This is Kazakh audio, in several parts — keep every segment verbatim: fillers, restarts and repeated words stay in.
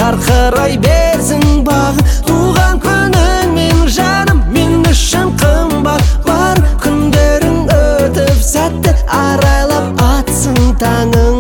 жарқырай берсін бағың. Туған күнің мен жаным, мен үшін қымбат. Бар күндерің өтіп сәтті арайлап атсын таңың.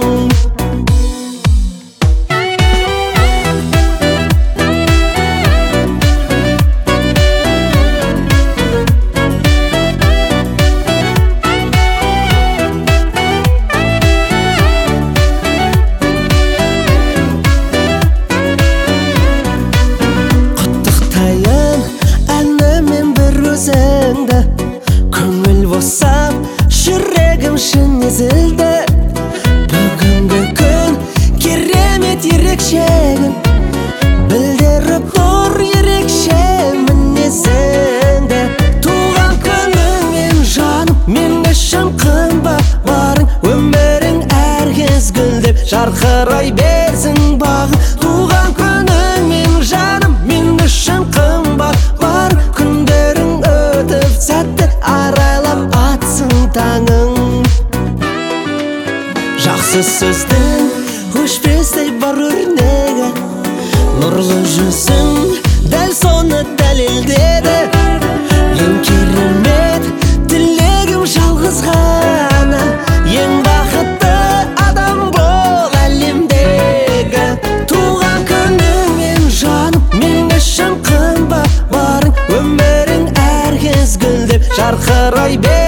Көңіл босап, жүрегім шын езілді. Бүгінгі күн керемет ерекшегін, білдіріп тұр ерекше мінезіңді. Туған күніңмен жаным, мен үшін қымбат. Барың өмірің әр кез гүлдеп, жарқырай берсін бағың. Туған күніңмен жаным, мен үшін қымбат. Бар күндерің өтіп сәтті арайлап атсын таңың. Жақсы сөздің өшпестей бар өрнегі, нұрлы жүзің дәл соны дәлелдеді. Ең керемет тілегім жалғыз ғана, ең бақытты адам бол әлемдегі. Туған күніңмен жаным, мен үшін қымбат. Барың өмірің әр кез гүлдеп, жарқырай бер.